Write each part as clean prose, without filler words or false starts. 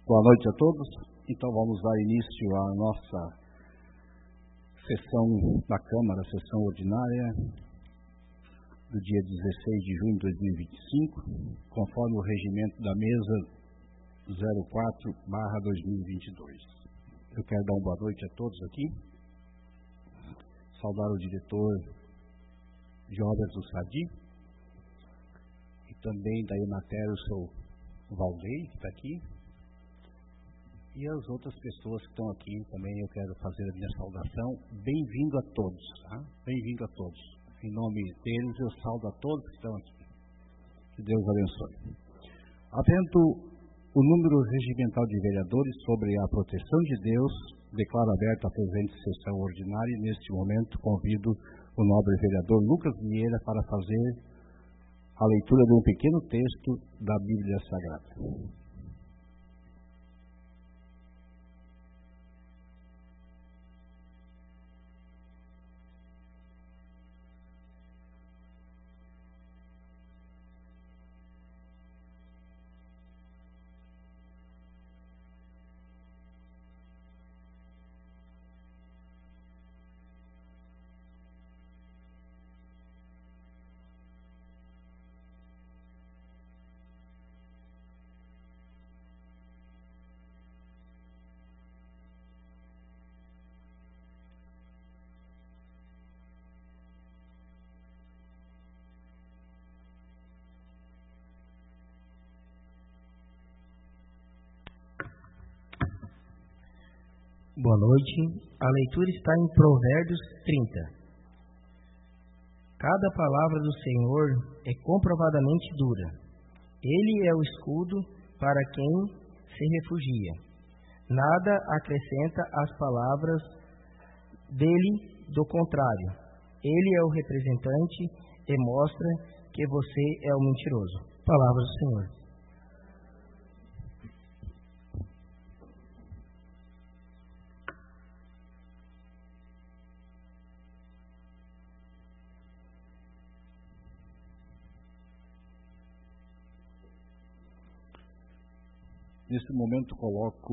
Boa noite a todos. Então vamos dar início à nossa sessão da Câmara, sessão ordinária do dia 16 de junho de 2025, conforme o regimento da mesa 04/2022. Eu quero dar uma boa noite a todos aqui, saudar o diretor Joberto Sadi e também da Emater, o seu Valdei, que está aqui, e as outras pessoas que estão aqui também. Eu quero fazer a minha saudação. Bem-vindo a todos, tá? Bem-vindo a todos. Em nome deles, eu saudo a todos que estão aqui. Que Deus abençoe. Havendo o número regimental de vereadores sobre a proteção de Deus, declaro aberta a presente sessão ordinária e, neste momento, convido o nobre vereador Lucas Vieira para fazer a leitura de um pequeno texto da Bíblia Sagrada. Boa noite. A leitura está em Provérbios 30. Cada palavra do Senhor é comprovadamente dura. Ele é o escudo para quem se refugia. Nada acrescenta às palavras dele, do contrário. Ele é o representante e mostra que você é o mentiroso. Palavra do Senhor. Nesse momento, coloco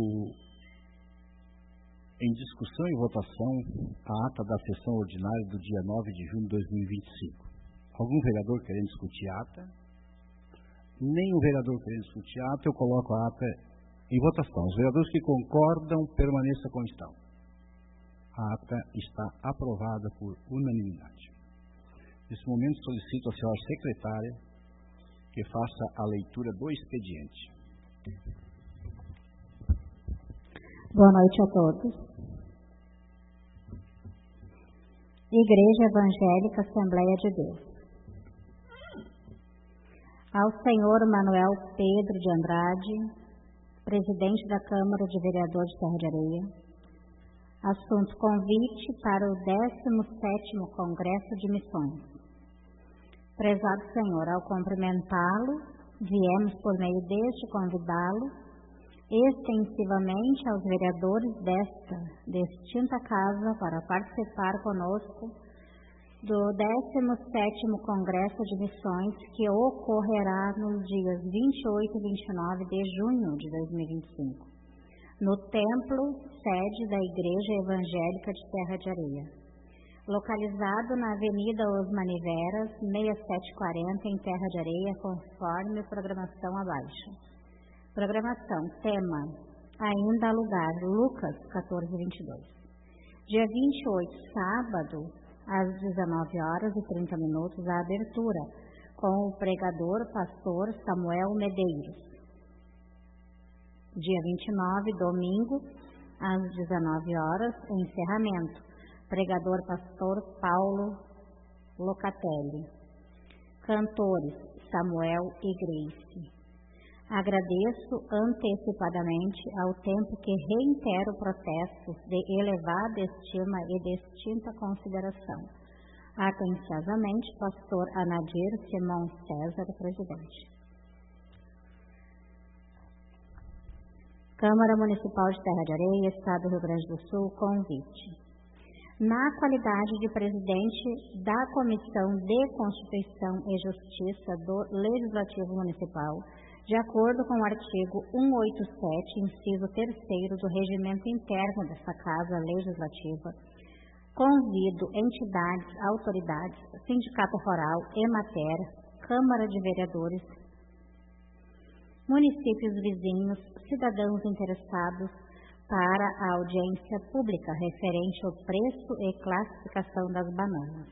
em discussão e votação a ata da sessão ordinária do dia 9 de junho de 2025. Algum vereador querendo discutir a ata? Nenhum vereador querendo discutir a ata, eu coloco a ata em votação. Os vereadores que concordam, permaneçam como estão. A ata está aprovada por unanimidade. Nesse momento, solicito à senhora secretária que faça a leitura do expediente. Boa noite a todos. Igreja Evangélica Assembleia de Deus. Ao senhor Manuel Pedro de Andrade, presidente da Câmara de Vereadores de Serra de Areia, assunto: convite para o 17º Congresso de Missões. Prezado senhor, ao cumprimentá-lo, viemos por meio deste convidá-lo extensivamente aos vereadores desta distinta casa para participar conosco do 17º Congresso de Missões, que ocorrerá nos dias 28 e 29 de junho de 2025, no templo sede da Igreja Evangélica de Serra de Areia, localizado na Avenida Os Maniveras, 6740, em Serra de Areia, conforme programação abaixo. Programação, tema, ainda há lugar, Lucas 14:22. Dia 28, sábado, às 19h30, a abertura, com o pregador pastor Samuel Medeiros. Dia 29, domingo, às 19h, encerramento, pregador pastor Paulo Locatelli. Cantores, Samuel e Grace. Agradeço antecipadamente ao tempo que reitero protestos de elevada estima e distinta consideração. Atenciosamente, pastor Anadir Simão César, presidente. Câmara Municipal de Serra de Areia, Estado do Rio Grande do Sul, convite. Na qualidade de presidente da Comissão de Constituição e Justiça do Legislativo Municipal, De acordo com o artigo 187, inciso 3º do Regimento Interno desta Casa Legislativa, convido entidades, autoridades, Sindicato Rural, Emater, Câmara de Vereadores, municípios vizinhos, cidadãos interessados para a audiência pública referente ao preço e classificação das bananas.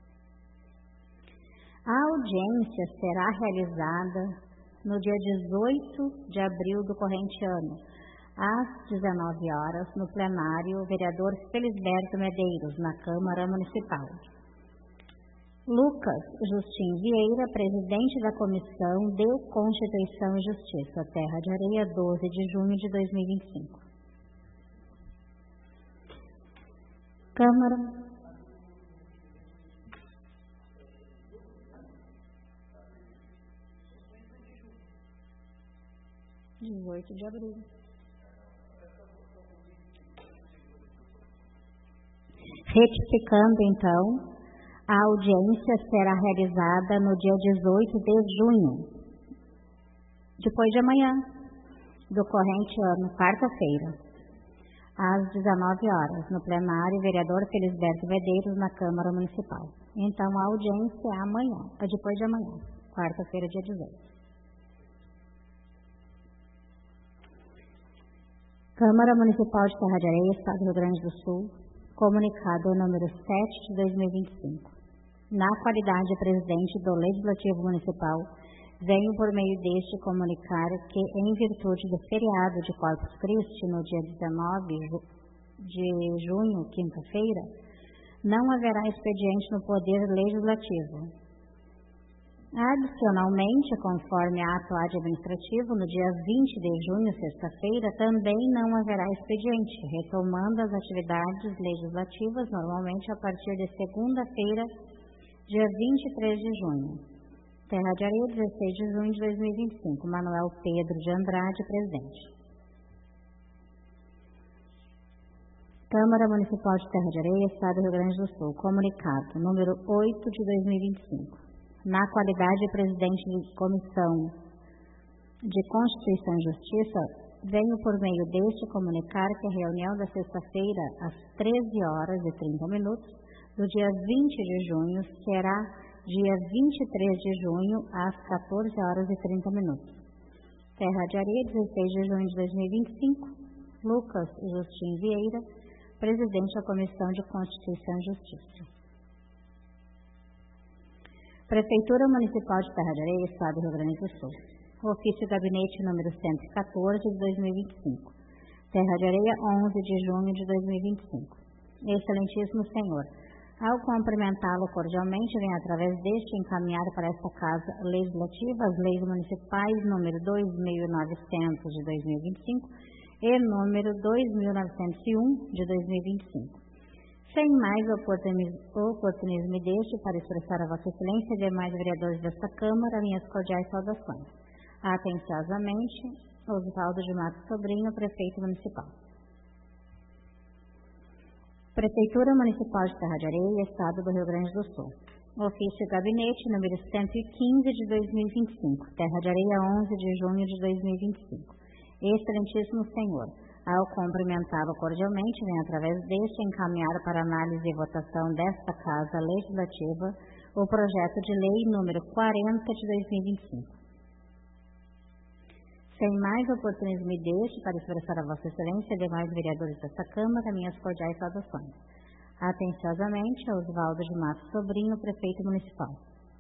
A audiência será realizada no dia 18 de abril do corrente ano, às 19 horas, no plenário vereador Felisberto Medeiros, na Câmara Municipal. Lucas Justin Vieira, presidente da Comissão de Constituição e Justiça, Terra de Areia, 12 de junho de 2025. Câmara. 18 de abril. Retificando, então, a audiência será realizada no dia 18 de junho, depois de amanhã, do corrente ano, quarta-feira, às 19 horas, no plenário vereador Felisberto Medeiros, na Câmara Municipal. Então, a audiência é amanhã, depois de amanhã, quarta-feira, dia 18. Câmara Municipal de Terra de Areia, Estado do Rio Grande do Sul, comunicado número 7 de 2025. Na qualidade de presidente do Legislativo Municipal, venho por meio deste comunicar que, em virtude do feriado de Corpus Christi, no dia 19 de junho, quinta-feira, não haverá expediente no Poder Legislativo. Adicionalmente, conforme ato administrativo, no dia 20 de junho, sexta-feira, também não haverá expediente, retomando as atividades legislativas normalmente a partir de segunda-feira, dia 23 de junho. Terra de Areia, 16 de junho de 2025. Manuel Pedro de Andrade, presidente. Câmara Municipal de Terra de Areia, Estado do Rio Grande do Sul. Comunicado número 8 de 2025. Na qualidade de presidente de Comissão de Constituição e Justiça, venho por meio deste comunicar que a reunião da sexta-feira, às 13 horas e 30 minutos, do dia 20 de junho, será dia 23 de junho, às 14 horas e 30 minutos. Terra de Areia, 16 de junho de 2025, Lucas Justin Vieira, presidente da Comissão de Constituição e Justiça. Prefeitura Municipal de Terra de Areia, Estado do Rio Grande do Sul. Ofício Gabinete número 114 de 2025. Terra de Areia, 11 de junho de 2025. Excelentíssimo Senhor, ao cumprimentá-lo cordialmente, venho através deste encaminhar para esta Casa Legislativa as leis municipais número 2.900 de 2025 e número 2.901 de 2025. Sem mais oportunismo me deixe para expressar a Vossa Excelência e demais vereadores desta Câmara minhas cordiais saudações. Atenciosamente, Osvaldo de Matos Sobrinho, Prefeito Municipal. Prefeitura Municipal de Terra de Areia, Estado do Rio Grande do Sul. Ofício Gabinete número 115 de 2025, Terra de Areia, 11 de junho de 2025. Excelentíssimo Senhor, ao cumprimentá-lo cordialmente, venho através deste encaminhar para análise e votação desta Casa Legislativa o projeto de lei número 40 de 2025. Sem mais oportunismo me deixe para expressar a Vossa Excelência e demais vereadores desta Câmara minhas cordiais saudações. Atenciosamente, Osvaldo de Matos Sobrinho, Prefeito Municipal.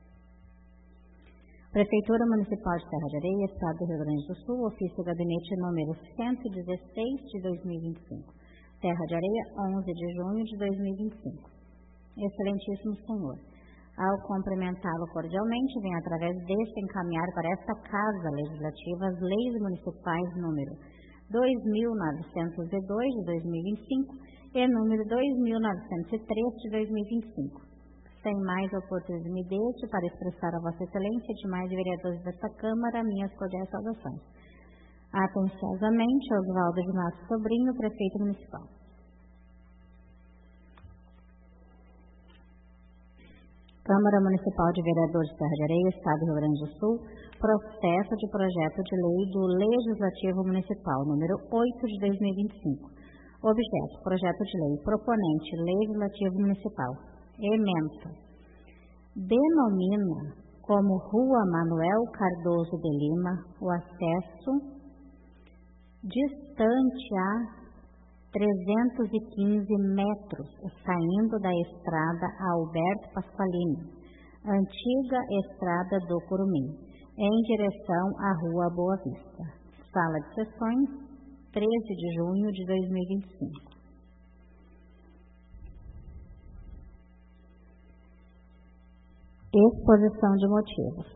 Prefeitura Municipal de Terra de Areia, Estado do Rio Grande do Sul, ofício Gabinete número 116 de 2025. Terra de Areia, 11 de junho de 2025. Excelentíssimo Senhor, ao cumprimentá-lo cordialmente, venho através deste encaminhar para esta Casa Legislativa as leis municipais número 2.902 de 2025 e número 2.903 de 2025. Sem mais oportunismo me deixe para expressar a Vossa Excelência e demais vereadores desta Câmara minhas cordiais saudações. Atenciosamente, Osvaldo de Matos Sobrinho, Prefeito Municipal. Câmara Municipal de Vereadores de Serra de Areia, Estado do Rio Grande do Sul, processo de projeto de lei do Legislativo Municipal, número 8 de 2025. Objeto, projeto de lei, proponente, Legislativo Municipal. Ementa. Denomina como Rua Manuel Cardoso de Lima o acesso distante a 315 metros, saindo da estrada Alberto Pasqualini, antiga estrada do Curumim, em direção à Rua Boa Vista. Sala de sessões, 13 de junho de 2025. Exposição de motivos.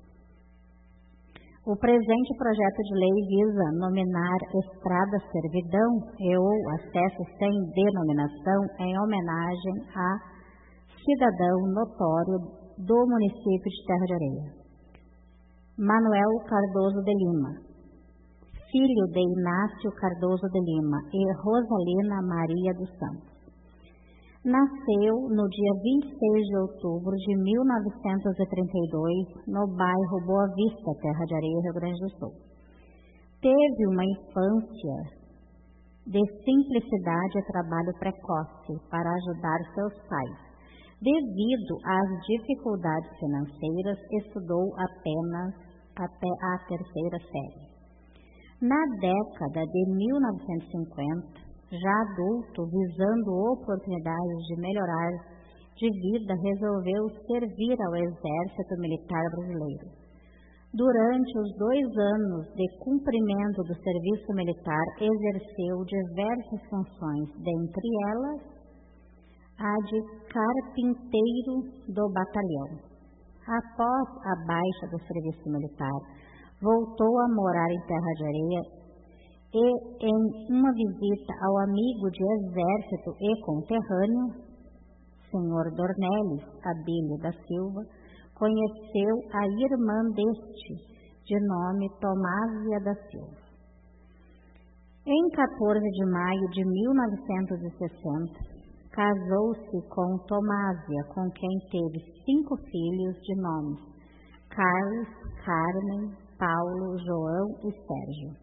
O presente projeto de lei visa nominar Estrada Servidão ou acesso sem denominação em homenagem a cidadão notório do município de Serra de Areia, Manuel Cardoso de Lima, filho de Inácio Cardoso de Lima e Rosalina Maria dos Santos. Nasceu no dia 26 de outubro de 1932, no bairro Boa Vista, Terra de Areia, Rio Grande do Sul. Teve uma infância de simplicidade e trabalho precoce para ajudar seus pais. Devido às dificuldades financeiras, estudou apenas até a terceira série. Na década de 1950, já adulto, visando oportunidades de melhorar de vida, resolveu servir ao Exército Militar Brasileiro. Durante os 2 anos de cumprimento do serviço militar, exerceu diversas funções, dentre elas a de carpinteiro do batalhão. Após a baixa do serviço militar, voltou a morar em Terra de Areia e, em uma visita ao amigo de exército e conterrâneo, Sr. Dornelles Abílio da Silva, conheceu a irmã deste, de nome Tomásia da Silva. Em 14 de maio de 1960, casou-se com Tomásia, com quem teve 5 filhos de nomes Carlos, Carmen, Paulo, João e Sérgio.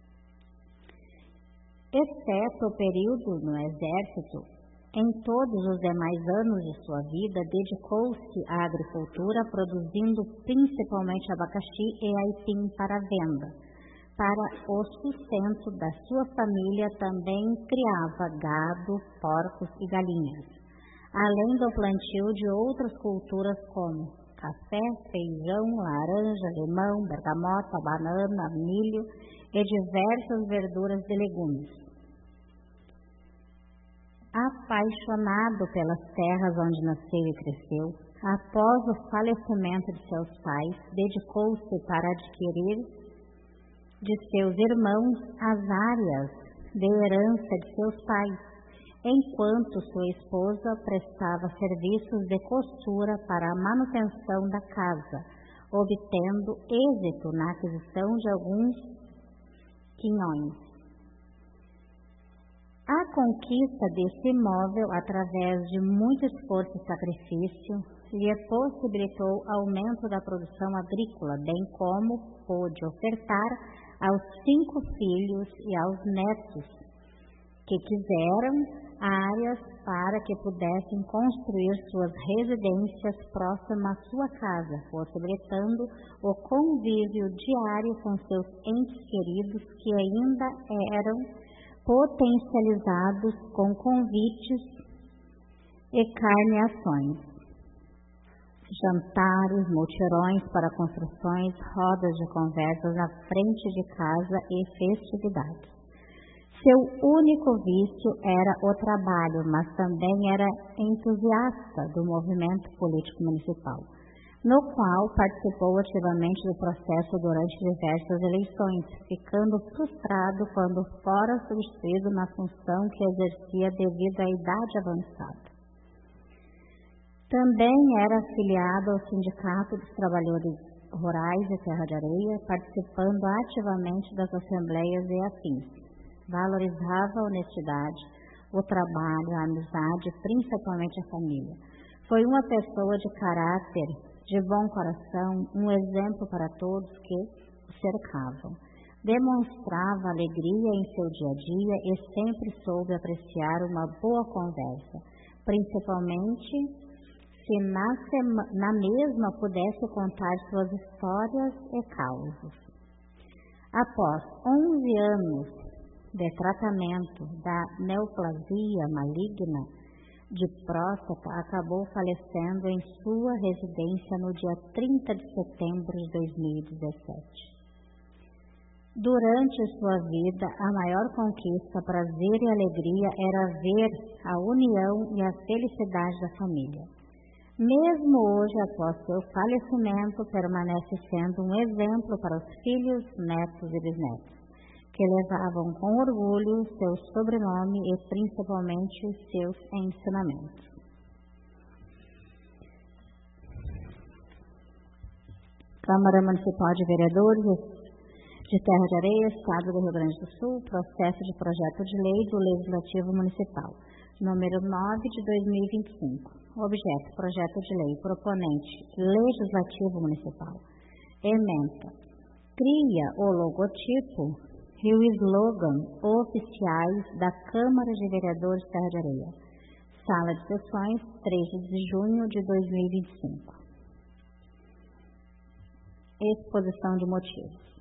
Exceto o período no Exército, em todos os demais anos de sua vida, dedicou-se à agricultura, produzindo principalmente abacaxi e aipim para venda. Para o sustento da sua família, também criava gado, porcos e galinhas, além do plantio de outras culturas como café, feijão, laranja, limão, bergamota, banana, milho e diversas verduras e legumes. Apaixonado pelas terras onde nasceu e cresceu, após o falecimento de seus pais, dedicou-se para adquirir de seus irmãos as áreas de herança de seus pais, enquanto sua esposa prestava serviços de costura para a manutenção da casa, obtendo êxito na aquisição de alguns quinhões. A conquista desse imóvel, através de muito esforço e sacrifício, lhe possibilitou aumento da produção agrícola, bem como pôde ofertar aos 5 filhos e aos netos que quiseram áreas para que pudessem construir suas residências próximas à sua casa, possibilitando o convívio diário com seus entes queridos que ainda eram potencializados com convites e carneações, jantares, mutirões para construções, rodas de conversas à frente de casa e festividades. Seu único vício era o trabalho, mas também era entusiasta do movimento político municipal, no qual participou ativamente do processo durante diversas eleições, ficando frustrado quando fora substituído na função que exercia devido à idade avançada. Também era afiliado ao Sindicato dos Trabalhadores Rurais de Serra de Areia, participando ativamente das assembleias e afins. Valorizava a honestidade, o trabalho, a amizade, principalmente a família. Foi uma pessoa de caráter, de bom coração, um exemplo para todos que o cercavam. Demonstrava alegria em seu dia a dia e sempre soube apreciar uma boa conversa, principalmente se na mesma pudesse contar suas histórias e causos. Após 11 anos de tratamento da neoplasia maligna de próstata, acabou falecendo em sua residência no dia 30 de setembro de 2017. Durante sua vida, a maior conquista, prazer e alegria era ver a união e a felicidade da família. Mesmo hoje, após seu falecimento, permanece sendo um exemplo para os filhos, netos e bisnetos, que levavam com orgulho seu sobrenome e principalmente seus ensinamentos. Câmara Municipal de Vereadores de Terra de Areia, Estado do Rio Grande do Sul, processo de projeto de lei do Legislativo Municipal, número 9 de 2025. Objeto, projeto de lei, proponente, Legislativo Municipal. Ementa, cria o logotipo e o slogan oficiais da Câmara de Vereadores de Terra de Areia. Sala de sessões, 13 de junho de 2025. Exposição de motivos.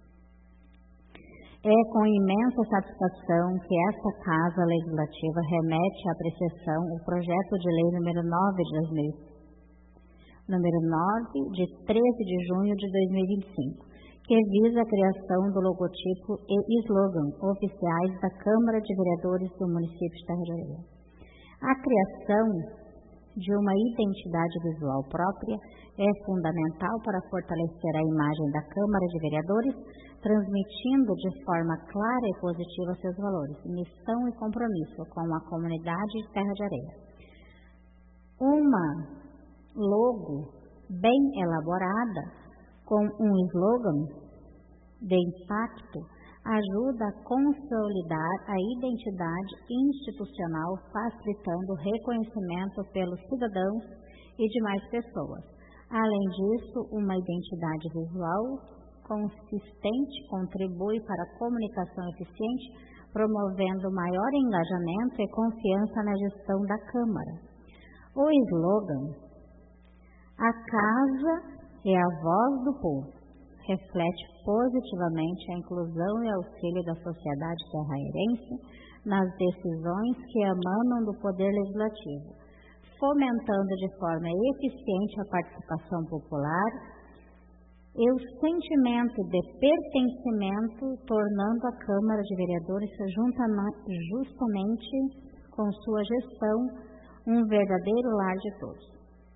É com imensa satisfação que esta Casa Legislativa remete à apreciação o projeto de lei número 9 de 13 de junho de 2025, que visa a criação do logotipo e slogan oficiais da Câmara de Vereadores do município de Terra de Areia. A criação de uma identidade visual própria é fundamental para fortalecer a imagem da Câmara de Vereadores, transmitindo de forma clara e positiva seus valores, missão e compromisso com a comunidade de Terra de Areia. Uma logo bem elaborada, com um slogan de impacto, ajuda a consolidar a identidade institucional, facilitando o reconhecimento pelos cidadãos e demais pessoas. Além disso, uma identidade visual consistente contribui para a comunicação eficiente, promovendo maior engajamento e confiança na gestão da Câmara. O slogan "A Casa é a Voz do Povo" reflete positivamente a inclusão e auxílio da sociedade terrairense nas decisões que emanam do Poder Legislativo, fomentando de forma eficiente a participação popular e o sentimento de pertencimento, tornando a Câmara de Vereadores, justamente com sua gestão, um verdadeiro lar de todos.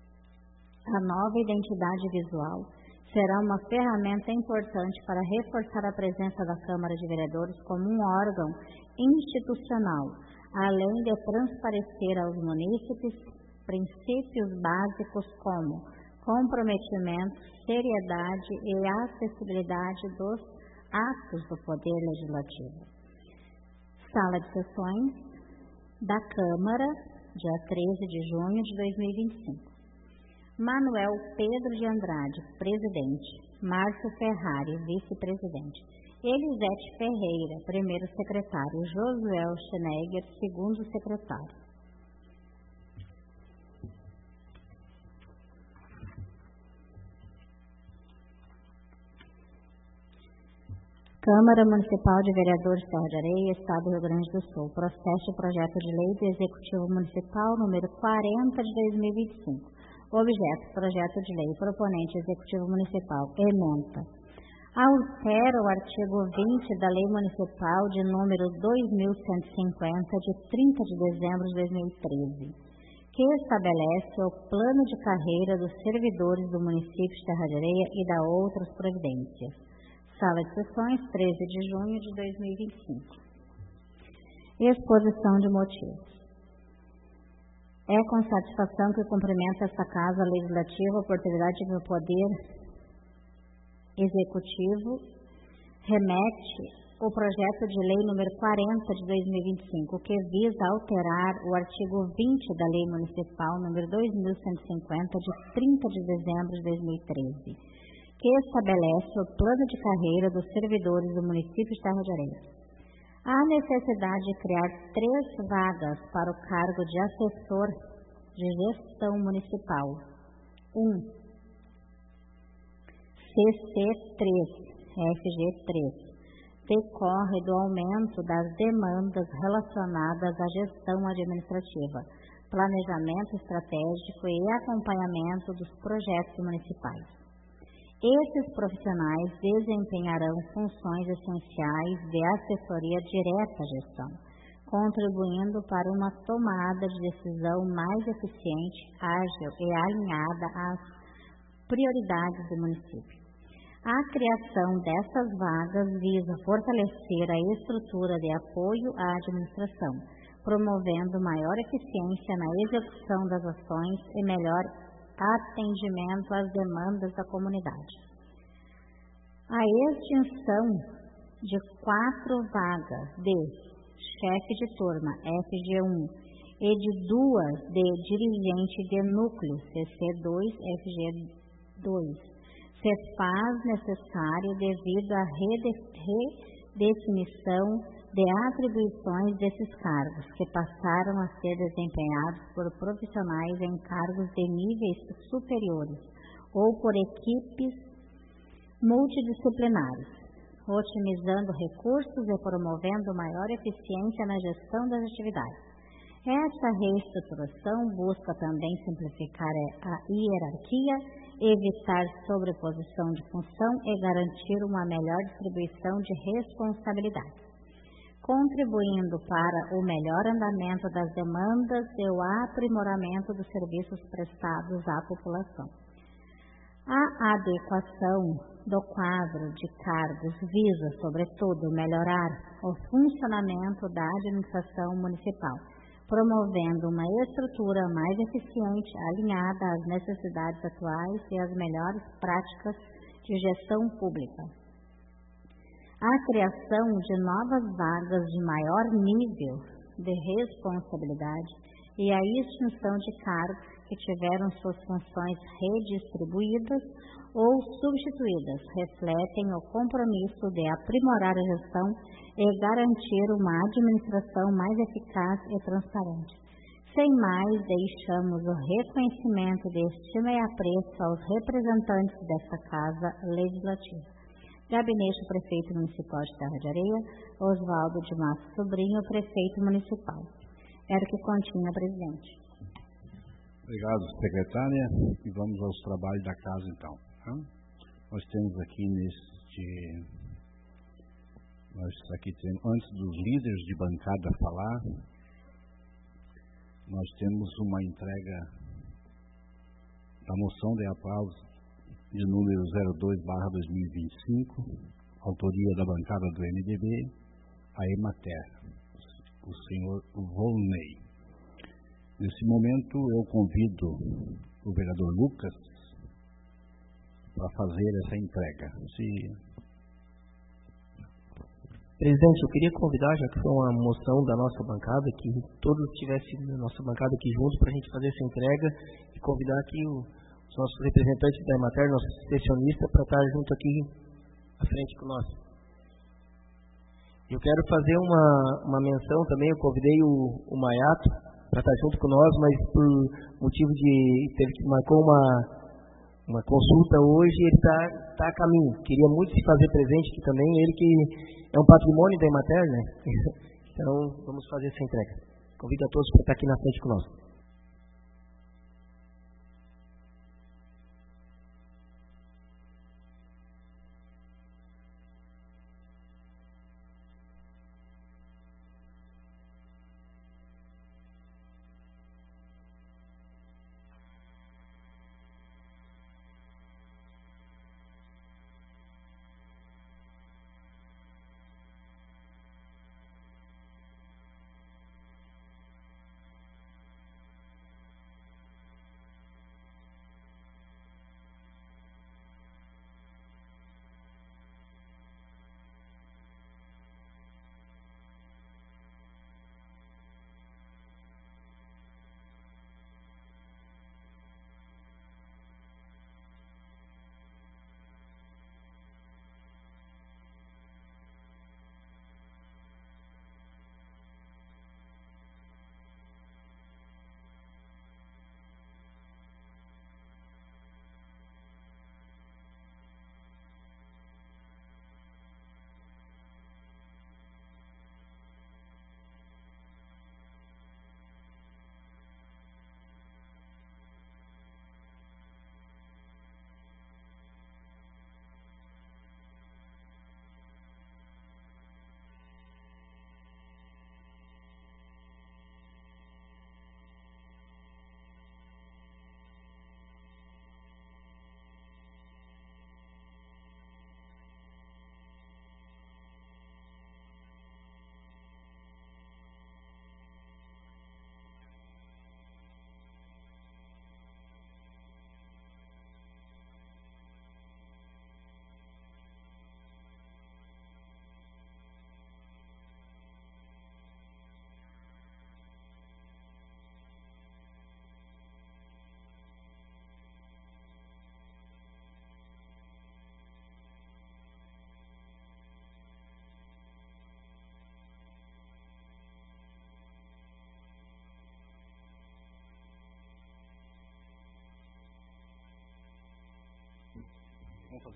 A nova identidade visual será uma ferramenta importante para reforçar a presença da Câmara de Vereadores como um órgão institucional, além de transparecer aos munícipes princípios básicos como comprometimento, seriedade e acessibilidade dos atos do Poder Legislativo. Sala de sessões da Câmara, dia 13 de junho de 2025. Manuel Pedro de Andrade, presidente. Márcio Ferrari, vice-presidente. Elisete Ferreira, primeiro secretário. Josué Schneiger, segundo secretário. Câmara Municipal de Vereadores de Terra de Areia, Estado do Rio Grande do Sul. Processo de projeto de lei do Executivo Municipal, número 40 de 2025. Objeto, projeto de lei, proponente Executivo Municipal, ementa. Altera o artigo 20 da Lei Municipal de número 2150, de 30 de dezembro de 2013, que estabelece o plano de carreira dos servidores do município de Terra de Areia e da outras providências. Sala de sessões, 13 de junho de 2025. Exposição de motivos. É com satisfação que cumprimento esta Casa Legislativa a oportunidade que o Poder Executivo remete o projeto de lei número 40 de 2025, que visa alterar o artigo 20 da Lei Municipal número 2150 de 30 de dezembro de 2013, que estabelece o plano de carreira dos servidores do município de Serra de Areia. Há necessidade de criar 3 vagas para o cargo de assessor de gestão municipal. 1. CC3, FG3. Decorre do aumento das demandas relacionadas à gestão administrativa, planejamento estratégico e acompanhamento dos projetos municipais. Esses profissionais desempenharão funções essenciais de assessoria direta à gestão, contribuindo para uma tomada de decisão mais eficiente, ágil e alinhada às prioridades do município. A criação dessas vagas visa fortalecer a estrutura de apoio à administração, promovendo maior eficiência na execução das ações e melhor atendimento às demandas da comunidade. A extinção de 4 vagas de chefe de turma, FG1, e de 2 de dirigente de núcleo, CC2, FG2, se faz necessário devido à redefinição de atribuições desses cargos, que passaram a ser desempenhados por profissionais em cargos de níveis superiores ou por equipes multidisciplinares, otimizando recursos e promovendo maior eficiência na gestão das atividades. Essa reestruturação busca também simplificar a hierarquia, evitar sobreposição de função e garantir uma melhor distribuição de responsabilidades, contribuindo para o melhor andamento das demandas e o aprimoramento dos serviços prestados à população. A adequação do quadro de cargos visa, sobretudo, melhorar o funcionamento da administração municipal, promovendo uma estrutura mais eficiente, alinhada às necessidades atuais e às melhores práticas de gestão pública. A criação de novas vagas de maior nível de responsabilidade e a extinção de cargos que tiveram suas funções redistribuídas ou substituídas refletem o compromisso de aprimorar a gestão e garantir uma administração mais eficaz e transparente. Sem mais, deixamos o reconhecimento de estima e apreço aos representantes desta Casa Legislativa. Gabinete Prefeito Municipal de Serra de Areia, Oswaldo de Massa Sobrinho, Prefeito Municipal. Era o que continha, presidente. Obrigado, secretária. E vamos aos trabalhos da casa, então. Nós temos aqui antes dos líderes de bancada falar, nós temos uma entrega da moção de aplauso de número 02/2025, autoria da bancada do MDB, a Emater, o senhor Volney. Nesse momento eu convido o vereador Lucas para fazer essa entrega. Presidente, eu queria convidar, já que foi uma moção da nossa bancada, que todos estivessem na nossa bancada aqui juntos para a gente fazer essa entrega e convidar aqui os nossos representantes da Emater, nossos sessionistas, para estar junto aqui à frente com nós. Eu quero fazer uma menção também, eu convidei o Maiato para estar junto com nós, mas por motivo marcou uma consulta hoje, ele está a caminho. Queria muito se fazer presente aqui também, ele que é um patrimônio da Emater, né? Então, vamos fazer essa entrega. Convido a todos para estar aqui na frente conosco.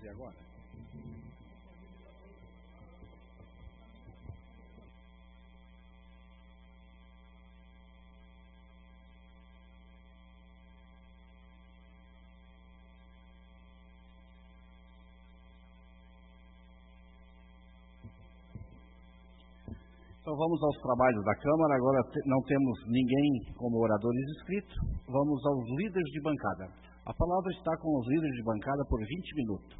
fazer agora? Então vamos aos trabalhos da Câmara. Agora não temos ninguém como oradores inscritos. Vamos aos líderes de bancada. A palavra está com os líderes de bancada por 20 minutos.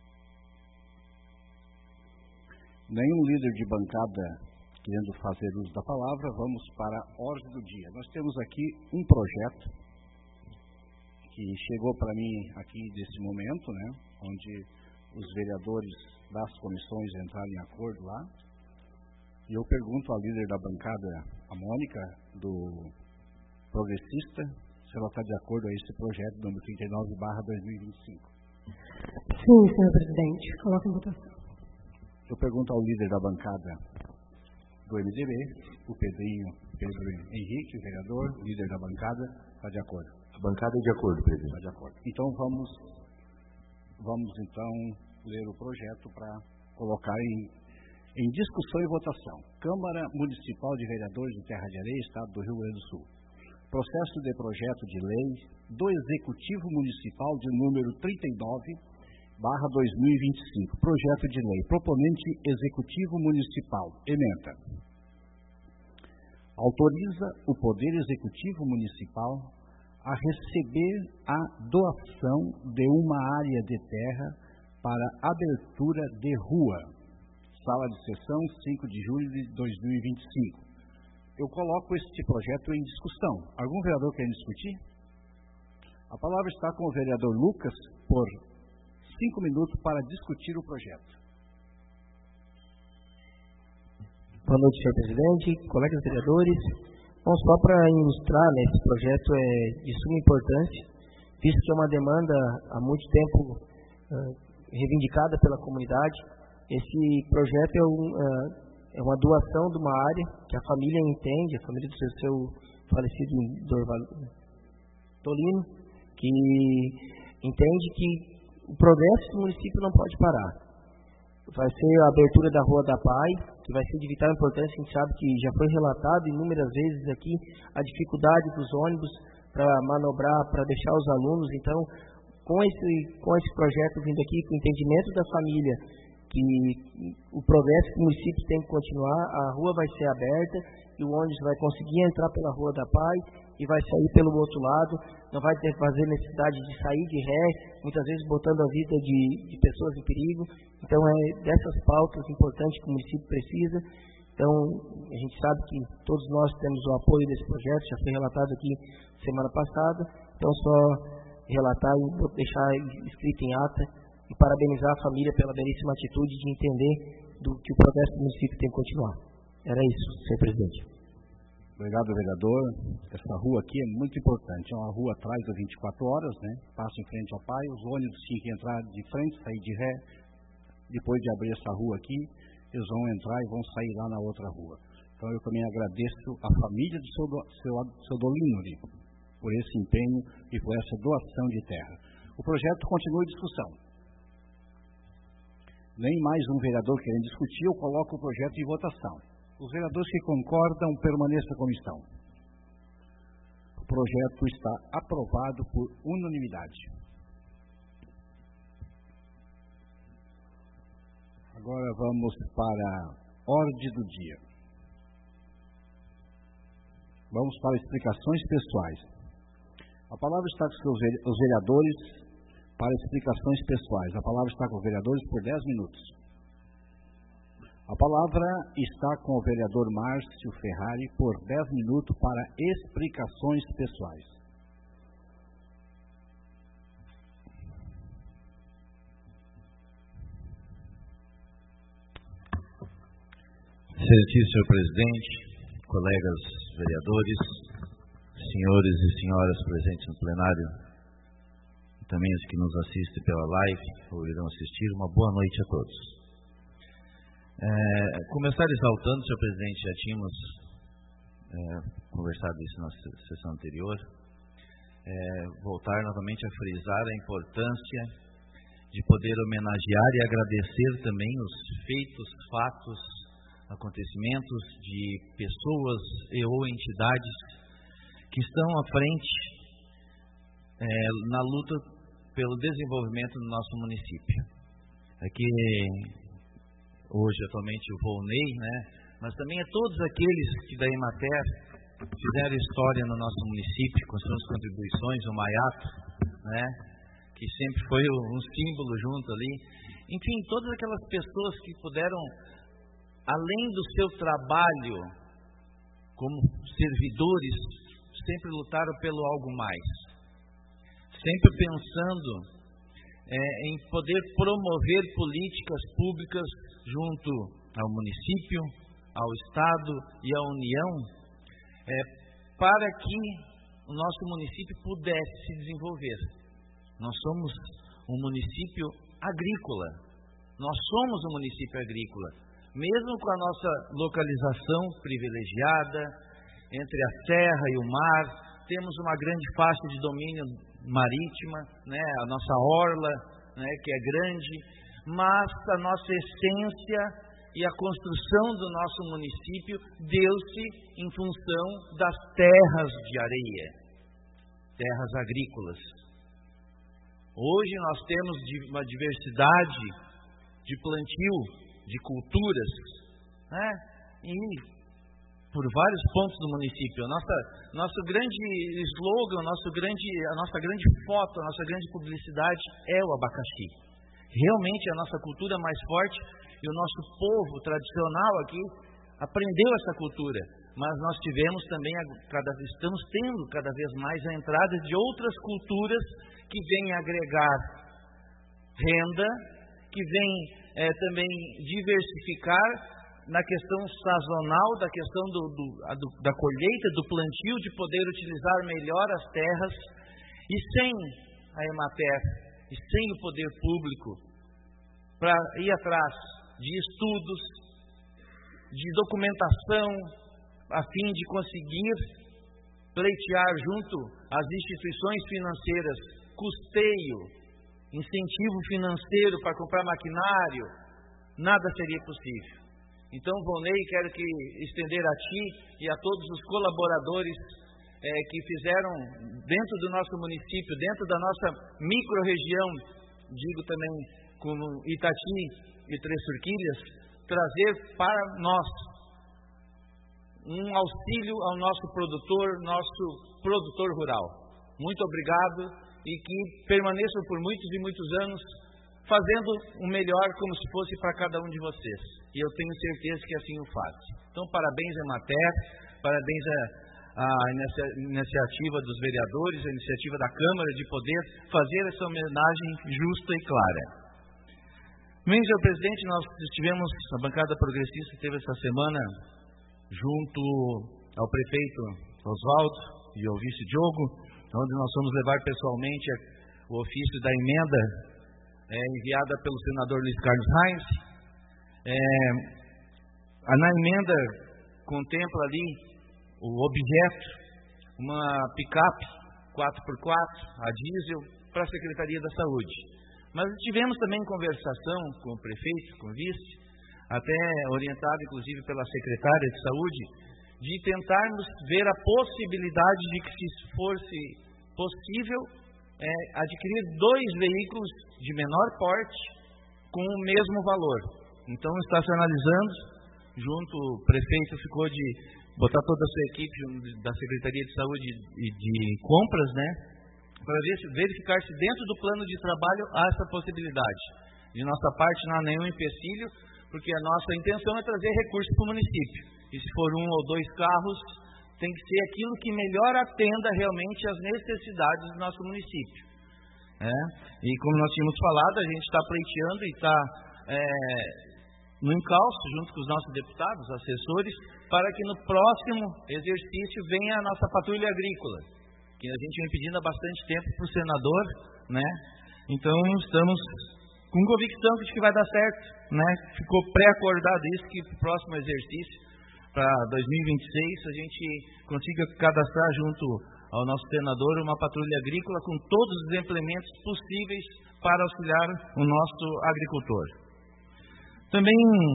Nenhum líder de bancada querendo fazer uso da palavra, vamos para a ordem do dia. Nós temos aqui um projeto que chegou para mim aqui nesse momento, né, onde os vereadores das comissões entraram em acordo lá. E eu pergunto à líder da bancada, a Mônica, do Progressista, se ela está de acordo a esse projeto número 39/2025. Sim, senhor presidente. Coloque em votação. Eu pergunto ao líder da bancada do MDB, o Pedro Henrique, o vereador, líder da bancada, está de acordo? A bancada é de acordo, presidente. Está de acordo. Então vamos então ler o projeto para colocar em discussão e votação. Câmara Municipal de Vereadores de Terra de Areia, Estado do Rio Grande do Sul. Processo de projeto de lei do Executivo Municipal de número 39/2025. Projeto de lei. Proponente Executivo Municipal. Ementa. Autoriza o Poder Executivo Municipal a receber a doação de uma área de terra para abertura de rua. Sala de sessão, 5 de julho de 2025. Eu coloco este projeto em discussão. Algum vereador quer discutir? A palavra está com o vereador Lucas por 5 minutos para discutir o projeto. Boa noite, senhor presidente, colegas vereadores. Bom, só para ilustrar, né, esse projeto é de suma importância, visto que é uma demanda há muito tempo reivindicada pela comunidade. Esse projeto é uma doação de uma área que a família entende, a família do seu falecido Tolino, que entende que o progresso do município não pode parar. Vai ser a abertura da Rua da Pai, que vai ser de vital importância. A gente sabe que já foi relatado inúmeras vezes aqui a dificuldade dos ônibus para manobrar, para deixar os alunos. Então, com esse projeto vindo aqui, com o entendimento da família, que o progresso do município tem que continuar, a rua vai ser aberta e o ônibus vai conseguir entrar pela Rua da Pai e vai sair pelo outro lado, não vai ter que fazer necessidade de sair de ré, muitas vezes botando a vida de pessoas em perigo. Então é dessas pautas importantes que o município precisa. Então a gente sabe que todos nós temos o apoio desse projeto, já foi relatado aqui semana passada, então só relatar e deixar escrito em ata e parabenizar a família pela belíssima atitude de entender que o progresso do município tem que continuar. Era isso, senhor presidente. Obrigado, vereador. Essa rua aqui é muito importante. É uma rua atrás das 24 horas, né? Passa em frente ao pai, os ônibus tinham que entrar de frente, sair de ré. Depois de abrir essa rua aqui, eles vão entrar e vão sair lá na outra rua. Então eu também agradeço a família do seu Dolino por esse empenho e por essa doação de terra. O projeto continua em discussão. Nem mais um vereador querendo discutir, eu coloco o projeto em votação. Os vereadores que concordam, permaneçam como estão. O projeto está aprovado por unanimidade. Agora vamos para a ordem do dia. Vamos para explicações pessoais. A palavra está com os vereadores para explicações pessoais. A palavra está com os vereadores por 10 minutos. A palavra está com o vereador Márcio Ferrari por 10 minutos para explicações pessoais. Excelentíssimo senhor presidente, colegas vereadores, senhores e senhoras presentes no plenário, também os que nos assistem pela live ou irão assistir, uma boa noite a todos. Começar exaltando, senhor presidente, já tínhamos conversado isso na sessão anterior, voltar novamente a frisar a importância de poder homenagear e agradecer também os feitos, fatos, acontecimentos de pessoas e ou entidades que estão à frente na luta pelo desenvolvimento do nosso município. Aqui, hoje, atualmente, o Volney, né? Mas também a todos aqueles que da Emater fizeram história no nosso município com suas contribuições, o Maiato, né? Que sempre foi um símbolo junto ali. Enfim, todas aquelas pessoas que puderam, além do seu trabalho como servidores, sempre lutaram pelo algo mais. Sempre pensando em poder promover políticas públicas junto ao município, ao Estado e à União, para que o nosso município pudesse se desenvolver. Nós somos um município agrícola. Nós somos um município agrícola. Mesmo com a nossa localização privilegiada, entre a serra e o mar, temos uma grande faixa de domínio marítima, né, a nossa orla, né, que é grande, mas a nossa essência e a construção do nosso município deu-se em função das terras de areia, terras agrícolas. Hoje nós temos uma diversidade de plantio, de culturas, né? E por vários pontos do município. Nosso grande slogan, a nossa grande foto, a nossa grande publicidade é o abacaxi. Realmente a nossa cultura mais forte e o nosso povo tradicional aqui aprendeu essa cultura. Mas nós estamos tendo cada vez mais a entrada de outras culturas que vêm agregar renda, que vêm também diversificar na questão sazonal, da questão da colheita, do plantio, de poder utilizar melhor as terras, e sem a Emater, e sem o poder público, para ir atrás de estudos, de documentação, a fim de conseguir pleitear junto às instituições financeiras custeio, incentivo financeiro para comprar maquinário, nada seria possível. Então, Volney, quero estender a ti e a todos os colaboradores que fizeram dentro do nosso município, dentro da nossa micro-região, digo também como Itati e Três Forquilhas, trazer para nós um auxílio ao nosso produtor rural. Muito obrigado e que permaneçam por muitos e muitos anos fazendo o melhor como se fosse para cada um de vocês. E eu tenho certeza que assim o faz. Então, parabéns à Emater, parabéns à iniciativa dos vereadores, à iniciativa da Câmara de poder fazer essa homenagem justa e clara. Bem, senhor presidente, nós estivemos, a bancada progressista teve essa semana, junto ao prefeito Oswaldo e ao vice Diogo, onde nós fomos levar pessoalmente o ofício da emenda enviada pelo senador Luiz Carlos Reins. Na emenda contempla ali o objeto, uma picape 4x4 a diesel para a Secretaria da Saúde. Mas tivemos também conversação com o prefeito, com o vice, até orientado inclusive pela secretária de Saúde, de tentarmos ver a possibilidade de que, se fosse possível, adquirir 2 veículos de menor porte com o mesmo valor. Então está se analisando, junto o prefeito ficou de botar toda a sua equipe da Secretaria de Saúde e de compras, né, para verificar se dentro do plano de trabalho há essa possibilidade. De nossa parte não há nenhum empecilho, porque a nossa intenção é trazer recursos para o município. E se for 1 ou 2 carros, tem que ser aquilo que melhor atenda realmente às necessidades do nosso município. E como nós tínhamos falado, a gente está pleiteando e está no encalço, junto com os nossos deputados, assessores, para que no próximo exercício venha a nossa patrulha agrícola, que a gente vem pedindo há bastante tempo para o senador, né? Então estamos com convicção de que vai dar certo, né? Ficou pré-acordado isso, que o próximo exercício, para 2026, a gente consiga cadastrar junto ao nosso senador uma patrulha agrícola com todos os implementos possíveis para auxiliar o nosso agricultor. Também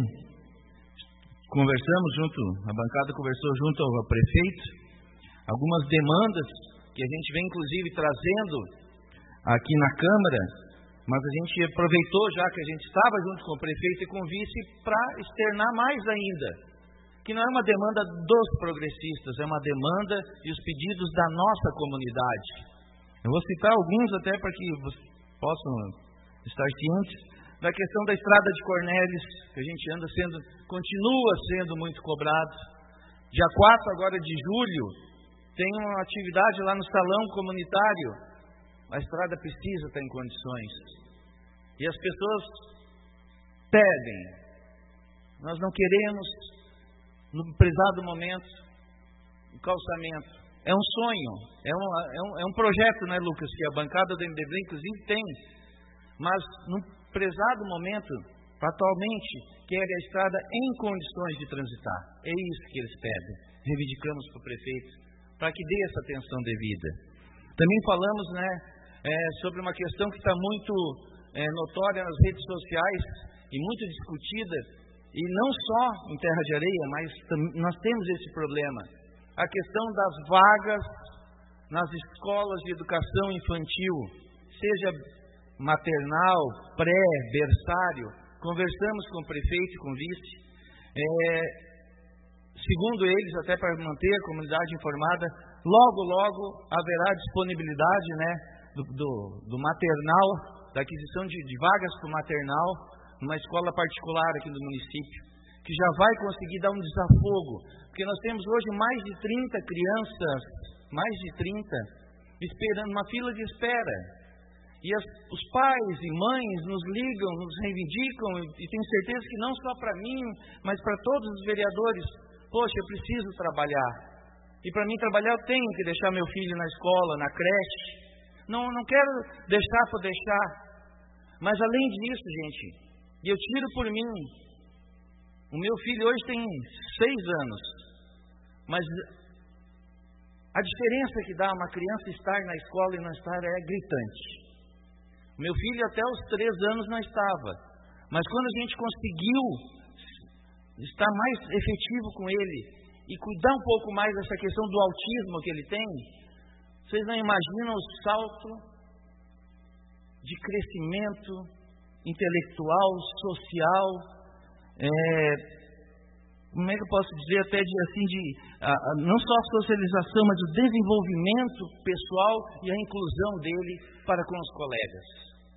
a bancada conversou junto ao prefeito, algumas demandas que a gente vem inclusive trazendo aqui na Câmara, mas a gente aproveitou já que a gente estava junto com o prefeito e com o vice para externar mais ainda, que não é uma demanda dos progressistas, é uma demanda e os pedidos da nossa comunidade. Eu vou citar alguns até para que vocês possam estar cientes da questão da estrada de Cornélis, que a gente continua sendo muito cobrado. Dia 4 agora de julho, tem uma atividade lá no salão comunitário. A estrada precisa estar em condições. E as pessoas pedem. Nós não queremos, no prezado momento, o calçamento. É um sonho, é um projeto, né, Lucas, que a bancada do MDB, inclusive, tem. Mas, no prezado momento, atualmente, querem a estrada em condições de transitar. É isso que eles pedem. Reivindicamos para o prefeito, para que dê essa atenção devida. Também falamos, sobre uma questão que está muito notória nas redes sociais e muito discutida, e não só em Terra de Areia, mas nós temos esse problema. A questão das vagas nas escolas de educação infantil, seja maternal, pré, berçário. Conversamos com o prefeito e com o vice. Segundo eles, até para manter a comunidade informada, logo haverá disponibilidade, do maternal, da aquisição de vagas para o maternal, numa escola particular aqui do município, que já vai conseguir dar um desafogo, porque nós temos hoje mais de 30 crianças, esperando, uma fila de espera. E os pais e mães nos ligam, nos reivindicam, e tenho certeza que não só para mim, mas para todos os vereadores. Poxa, eu preciso trabalhar. E para mim trabalhar eu tenho que deixar meu filho na escola, na creche. Não quero deixar por deixar. Mas além disso, gente, e eu tiro por mim, o meu filho hoje tem 6 anos, mas a diferença que dá uma criança estar na escola e não estar é gritante. Meu filho até os 3 anos não estava, mas quando a gente conseguiu estar mais efetivo com ele e cuidar um pouco mais dessa questão do autismo que ele tem, vocês não imaginam o salto de crescimento intelectual, social, como é que eu posso dizer, até não só a socialização, mas o desenvolvimento pessoal e a inclusão dele para com os colegas.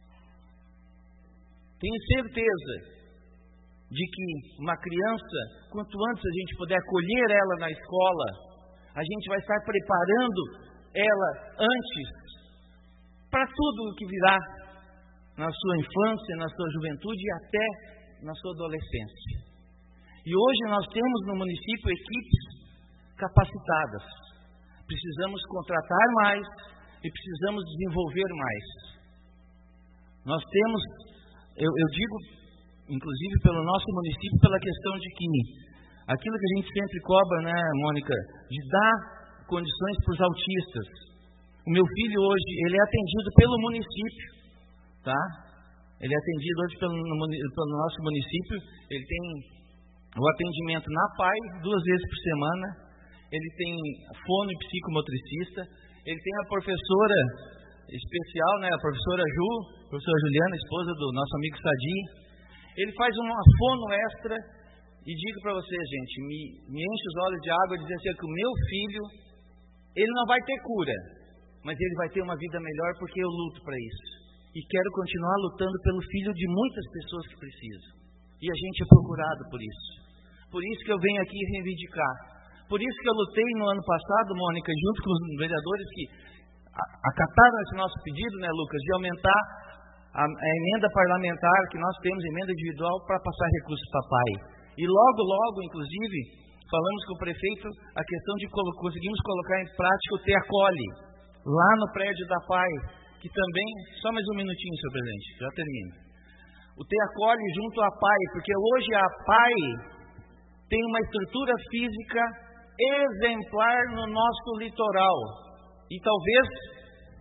Tenho certeza de que uma criança, quanto antes a gente puder acolher ela na escola, a gente vai estar preparando ela antes para tudo o que virá na sua infância, na sua juventude e até na sua adolescência. E hoje nós temos no município equipes capacitadas. Precisamos contratar mais e precisamos desenvolver mais. Nós temos, eu digo, inclusive pelo nosso município, pela questão de que aquilo que a gente sempre cobra, né, Mônica, de dar condições para os autistas. O meu filho hoje, ele é atendido pelo município, tá? Ele é atendido hoje pelo nosso município, ele tem o atendimento na PAI 2 vezes por semana, ele tem fono e psicomotricista, ele tem a professora especial, né, a professora professora Juliana, esposa do nosso amigo Sadi. Ele faz uma fono extra e digo para vocês, gente, me enche os olhos de água dizendo assim, que o meu filho, ele não vai ter cura, mas ele vai ter uma vida melhor porque eu luto para isso. E quero continuar lutando pelo filho de muitas pessoas que precisam. E a gente é procurado por isso. Por isso que eu venho aqui reivindicar. Por isso que eu lutei no ano passado, Mônica, junto com os vereadores que acataram esse nosso pedido, né, Lucas, de aumentar a emenda parlamentar que nós temos, emenda individual, para passar recursos para a PAI. E logo, inclusive, falamos com o prefeito a questão de conseguimos colocar em prática o Teacole, lá no prédio da PAI, que também, só mais um minutinho, senhor presidente, já termino. O Teacole junto à PAI, porque hoje a PAI tem uma estrutura física exemplar no nosso litoral. E talvez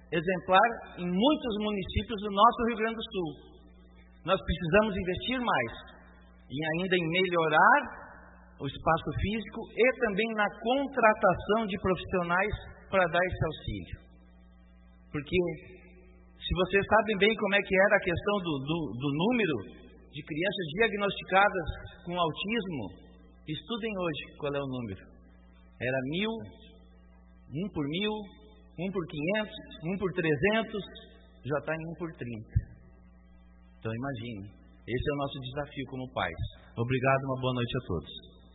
exemplar em muitos municípios do nosso Rio Grande do Sul. Nós precisamos investir mais ainda em melhorar o espaço físico e também na contratação de profissionais para dar esse auxílio. Porque, se vocês sabem bem como é que era a questão do número de crianças diagnosticadas com autismo, estudem hoje qual é o número. Era 1.000, 1 por 1.000, 1 por 500, 1 por 300, já está em 1 por 30. Então imagine, esse é o nosso desafio como pais. Obrigado, uma boa noite a todos.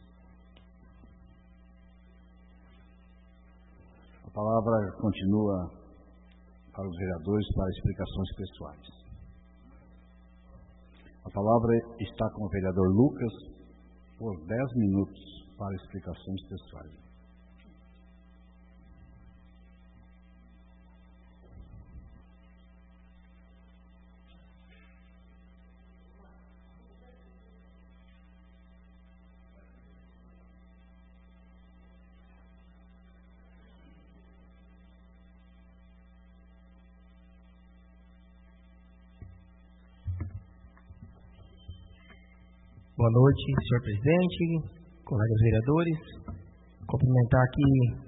A palavra continua para os vereadores para explicações pessoais. A palavra está com o vereador Lucas por 10 minutos para explicações pessoais. Boa noite, senhor presidente, colegas vereadores. Cumprimentar aqui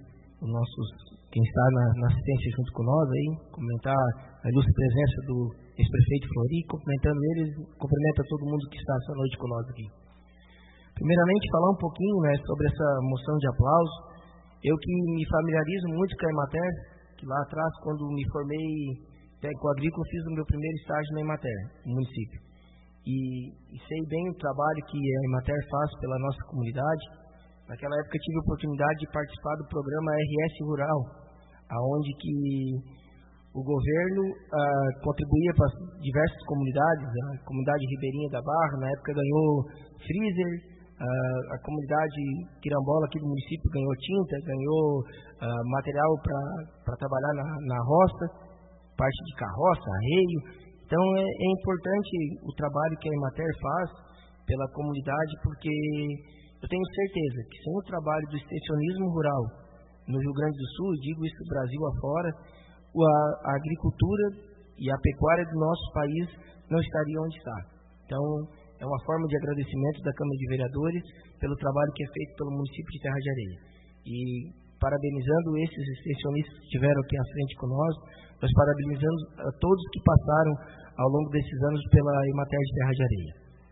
quem está na assistência junto com nós aí, cumprimentar a ilustre presença do ex-prefeito Flori, cumprimentando eles, cumprimento a todo mundo que está essa noite com nós aqui. Primeiramente, falar um pouquinho sobre essa moção de aplauso. Eu que me familiarizo muito com a Emater, que lá atrás, quando me formei técnico agrícola, fiz o meu primeiro estágio na Emater, no município. E sei bem o trabalho que a Emater faz pela nossa comunidade. Naquela época tive a oportunidade de participar do programa RS Rural, aonde que o governo contribuía para diversas comunidades. A comunidade Ribeirinha da Barra, na época, ganhou freezer, a comunidade Quirambola aqui do município ganhou tinta, ganhou material para trabalhar na roça, parte de carroça, arreio. Então é importante o trabalho que a Emater faz pela comunidade, porque eu tenho certeza que sem o trabalho do extensionismo rural no Rio Grande do Sul, digo isso do Brasil afora, a agricultura e a pecuária do nosso país não estaria onde está. Então é uma forma de agradecimento da Câmara de Vereadores pelo trabalho que é feito pelo município de Terra de Areia. E parabenizando esses extensionistas que estiveram aqui à frente conosco, nós parabenizamos a todos que passaram ao longo desses anos pela Emater de Terra de Areia.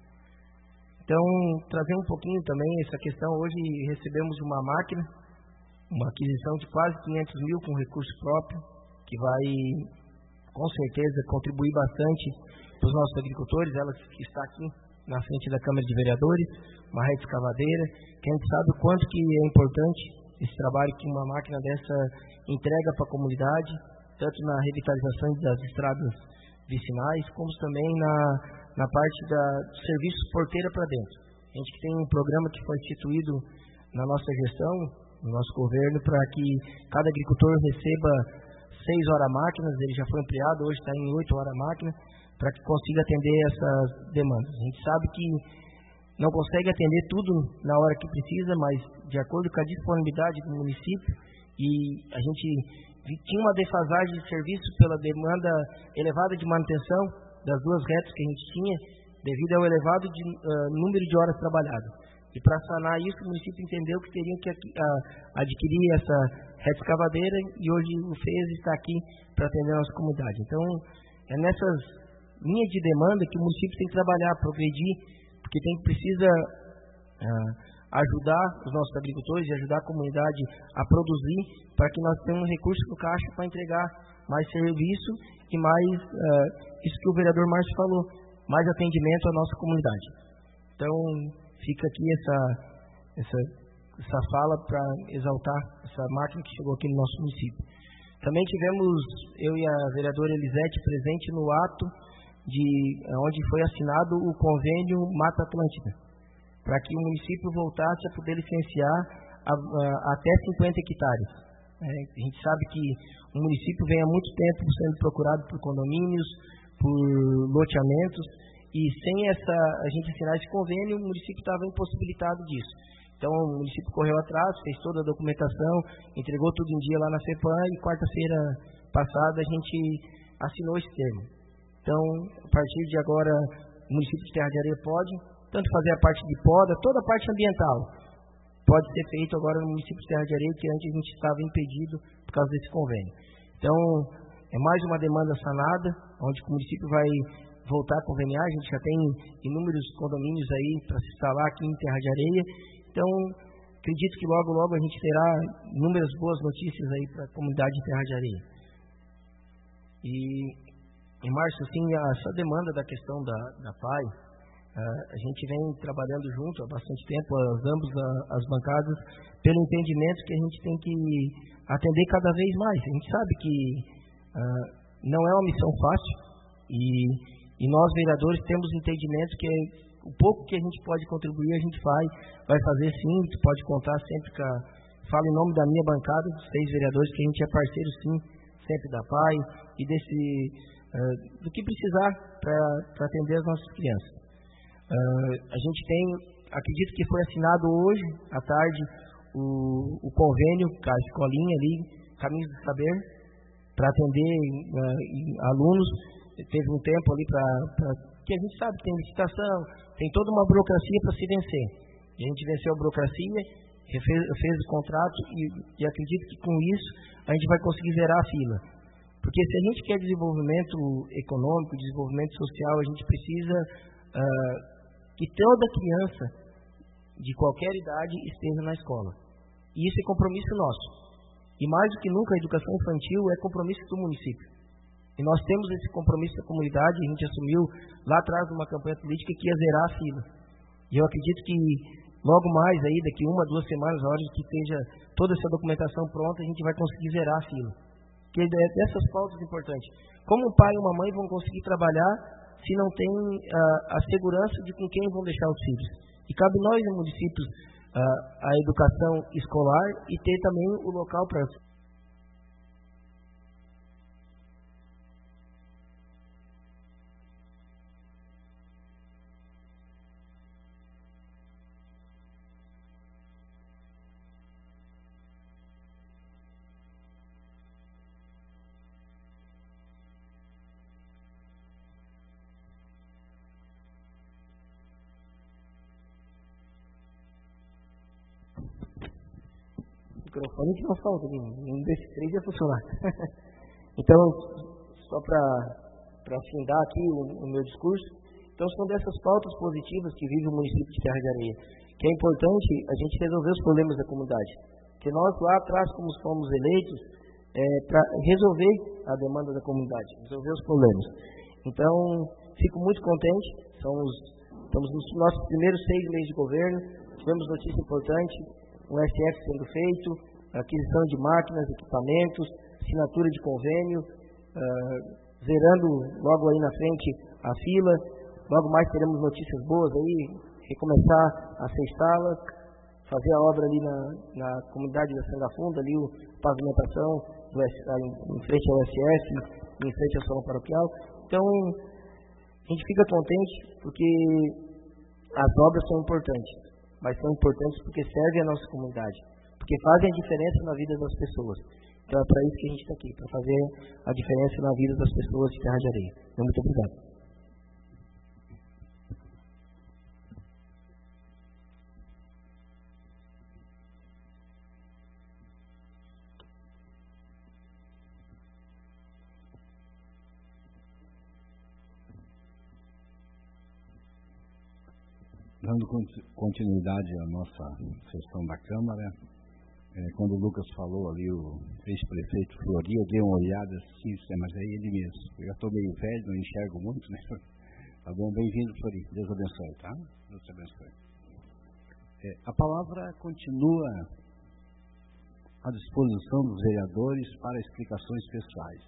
Então, trazer um pouquinho também essa questão, hoje recebemos uma máquina, uma aquisição de quase 500 mil com recurso próprio, que vai, com certeza, contribuir bastante para os nossos agricultores. Ela que está aqui na frente da Câmara de Vereadores, uma rede escavadeira, que a gente sabe o quanto que é importante esse trabalho que uma máquina dessa entrega para a comunidade, tanto na revitalização das estradas vicinais, como também na parte do serviço porteira para dentro. A gente tem um programa que foi instituído na nossa gestão, no nosso governo, para que cada agricultor receba 6 horas máquinas. Ele já foi ampliado, hoje está em 8 horas máquina, para que consiga atender essas demandas. A gente sabe que não consegue atender tudo na hora que precisa, mas de acordo com a disponibilidade do município, e a gente tinha uma defasagem de serviço pela demanda elevada de manutenção das 2 retas que a gente tinha, devido ao elevado número de horas trabalhadas. E para sanar isso, o município entendeu que teriam que adquirir essa reta escavadeira, e hoje o FES está aqui para atender a nossa comunidade. Então, é nessas linhas de demanda que o município tem que trabalhar, progredir, porque precisa ajudar os nossos agricultores e ajudar a comunidade a produzir, para que nós tenhamos recursos no caixa para entregar mais serviço e mais, isso que o vereador Márcio falou, mais atendimento à nossa comunidade. Então, fica aqui essa fala para exaltar essa máquina que chegou aqui no nosso município. Também tivemos, eu e a vereadora Elisete, presente no ato onde foi assinado o convênio Mata Atlântida, para que o município voltasse a poder licenciar até 50 hectares. A gente sabe que o município vem há muito tempo sendo procurado por condomínios, por loteamentos, e sem a gente assinar esse convênio, o município estava impossibilitado disso. Então o município correu atrás, fez toda a documentação, entregou tudo em dia lá na FEPAM, e quarta-feira passada a gente assinou esse termo. Então, a partir de agora, o município de Terra de Areia pode tanto fazer a parte de poda, toda a parte ambiental, pode ser feito agora no município de Terra de Areia, que antes a gente estava impedido por causa desse convênio. Então, é mais uma demanda sanada, onde o município vai voltar a conveniar. A gente já tem inúmeros condomínios aí para se instalar aqui em Terra de Areia. Então, acredito que logo, logo a gente terá inúmeras boas notícias aí para a comunidade de Terra de Areia. E Márcio, assim, essa demanda da questão da PAI, a gente vem trabalhando junto há bastante tempo, as bancadas, pelo entendimento que a gente tem que atender cada vez mais. A gente sabe que não é uma missão fácil e nós, vereadores, temos entendimento que o pouco que a gente pode contribuir, a gente vai fazer sim. Tu pode contar sempre falo em nome da minha bancada, dos 6 vereadores, que a gente é parceiro sim, sempre da PAI e do que precisar para atender as nossas crianças. A gente tem, acredito que foi assinado hoje à tarde o convênio com a escolinha ali, Caminhos do Saber, para atender alunos. Teve um tempo ali que a gente sabe que tem licitação, tem toda uma burocracia para se vencer. A gente venceu a burocracia, fez o contrato e acredito que com isso a gente vai conseguir zerar a fila. Porque se a gente quer desenvolvimento econômico, desenvolvimento social, a gente precisa que toda criança de qualquer idade esteja na escola. E isso é compromisso nosso. E mais do que nunca, a educação infantil é compromisso do município. E nós temos esse compromisso da comunidade. A gente assumiu lá atrás de uma campanha política que ia zerar a fila. E eu acredito que logo mais, aí, daqui 1 a 2 semanas, a hora que esteja toda essa documentação pronta, a gente vai conseguir zerar a fila. Porque dessas pautas importantes. Como um pai e uma mãe vão conseguir trabalhar se não tem a segurança de com quem vão deixar os filhos? E cabe nós, no município, a educação escolar e ter também o local para... microfone que não falta, um desses 3 ia funcionar. Então, só para afindar aqui o meu discurso, então são dessas pautas positivas que vive o município de Terra de Areia, que é importante a gente resolver os problemas da comunidade. Porque nós lá atrás, como fomos eleitos, para resolver a demanda da comunidade, resolver os problemas. Então, fico muito contente, estamos nos nossos primeiros 6 meses de governo, tivemos notícia importante, um SF sendo feito, aquisição de máquinas, equipamentos, assinatura de convênio, zerando logo aí na frente a fila. Logo mais teremos notícias boas aí, recomeçar a sextá-la, fazer a obra ali na comunidade da Sangafunda, ali a pavimentação em frente ao SF, em frente ao salão paroquial. Então, a gente fica contente porque as obras são importantes, mas são importantes porque servem à nossa comunidade, porque fazem a diferença na vida das pessoas. Então é para isso que a gente está aqui, para fazer a diferença na vida das pessoas de Terra de Areia. Muito obrigado. Dando continuidade à nossa sessão da Câmara, quando o Lucas falou ali, o ex-prefeito Flori, eu dei uma olhada assim, mas é ele mesmo. Eu já estou meio velho, não enxergo muito, né? Tá bom? Bem-vindo, Flori. Deus abençoe, tá? Deus te abençoe. A palavra continua à disposição dos vereadores para explicações pessoais.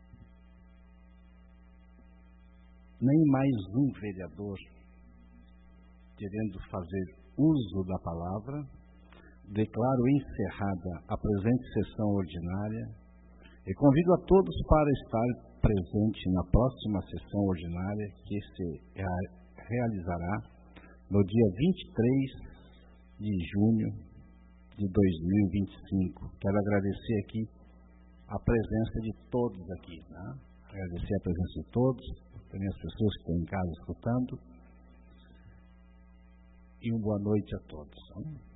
Nem mais um vereador querendo fazer uso da palavra, declaro encerrada a presente sessão ordinária e convido a todos para estar presente na próxima sessão ordinária que se realizará no dia 23 de junho de 2025. Quero agradecer aqui a presença de todos aqui, né? Agradecer a presença de todos, também as pessoas que estão em casa escutando, e uma boa noite a todos.